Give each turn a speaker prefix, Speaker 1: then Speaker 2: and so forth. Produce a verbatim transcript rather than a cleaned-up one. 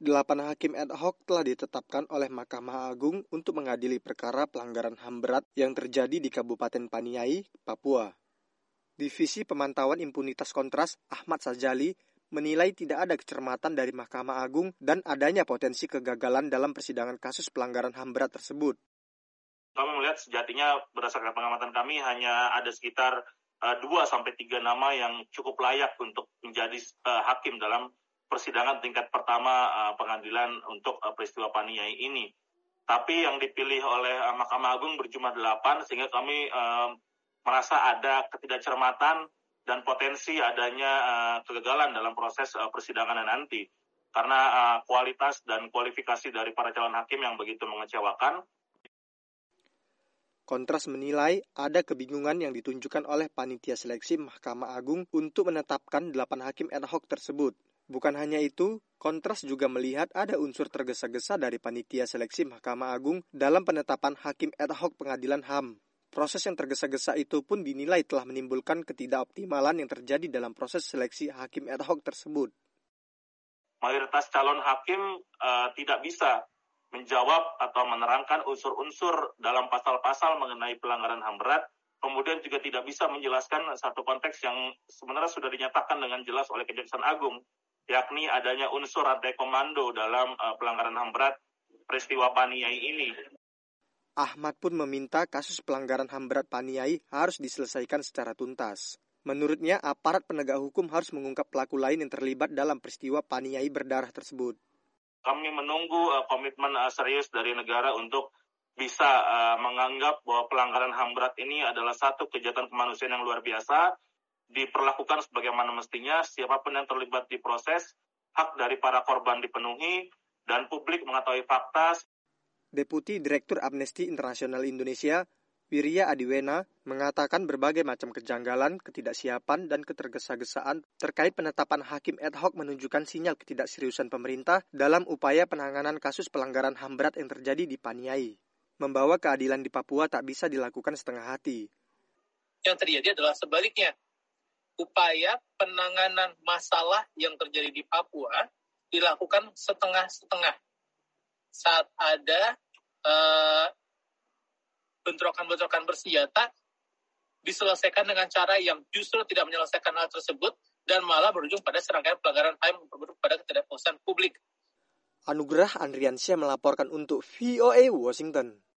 Speaker 1: Delapan hakim ad hoc telah ditetapkan oleh Mahkamah Agung untuk mengadili perkara pelanggaran H A M berat yang terjadi di Kabupaten Paniai, Papua. Divisi Pemantauan Impunitas Kontras Ahmad Sajali menilai tidak ada kecermatan dari Mahkamah Agung dan adanya potensi kegagalan dalam persidangan kasus pelanggaran H A M berat tersebut.
Speaker 2: Kami melihat sejatinya berdasarkan pengamatan kami hanya ada sekitar dua sampai tiga nama yang cukup layak untuk menjadi uh, hakim dalam persidangan tingkat pertama uh, pengadilan untuk uh, peristiwa Paniai ini. Tapi yang dipilih oleh uh, Mahkamah Agung berjumlah delapan sehingga kami uh, merasa ada ketidakcermatan dan potensi adanya uh, kegagalan dalam proses uh, persidangan nanti. Karena uh, kualitas dan kualifikasi dari para calon hakim yang begitu mengecewakan.
Speaker 1: Kontras menilai ada kebingungan yang ditunjukkan oleh panitia seleksi Mahkamah Agung untuk menetapkan delapan hakim ad hoc tersebut. Bukan hanya itu, Kontras juga melihat ada unsur tergesa-gesa dari panitia seleksi Mahkamah Agung dalam penetapan hakim ad hoc pengadilan H A M. Proses yang tergesa-gesa itu pun dinilai telah menimbulkan ketidakoptimalan yang terjadi dalam proses seleksi hakim ad hoc tersebut.
Speaker 2: Mayoritas calon hakim uh, tidak bisa menjawab atau menerangkan unsur-unsur dalam pasal-pasal mengenai pelanggaran H A M berat, kemudian juga tidak bisa menjelaskan satu konteks yang sebenarnya sudah dinyatakan dengan jelas oleh Kejaksaan Agung, yakni adanya unsur rantai komando dalam uh, pelanggaran H A M berat peristiwa Paniai ini.
Speaker 1: Ahmad pun meminta kasus pelanggaran H A M berat Paniai harus diselesaikan secara tuntas. Menurutnya, aparat penegak hukum harus mengungkap pelaku lain yang terlibat dalam peristiwa Paniai berdarah tersebut.
Speaker 2: Kami menunggu uh, komitmen uh, serius dari negara untuk bisa uh, menganggap bahwa pelanggaran H A M berat ini adalah satu kejahatan kemanusiaan yang luar biasa, diperlakukan sebagaimana mestinya, siapapun yang terlibat di proses, hak dari para korban dipenuhi, dan publik mengetahui fakta.
Speaker 1: Deputi Direktur Amnesty International Indonesia, Wirya Adiwena, mengatakan berbagai macam kejanggalan, ketidaksiapan, dan ketergesa-gesaan terkait penetapan hakim ad hoc menunjukkan sinyal ketidakseriusan pemerintah dalam upaya penanganan kasus pelanggaran H A M berat yang terjadi di Paniai. Membawa keadilan di Papua tak bisa dilakukan setengah hati.
Speaker 3: Yang terjadi adalah sebaliknya. Upaya penanganan masalah yang terjadi di Papua dilakukan setengah-setengah. Saat ada uh, bentrokan-bentrokan bersenjata, diselesaikan dengan cara yang justru tidak menyelesaikan hal tersebut dan malah berujung pada serangkaian pelanggaran H A M yang berujung pada ketidakpuasan publik.
Speaker 1: Anugerah Andriansyah melaporkan untuk V O A Washington.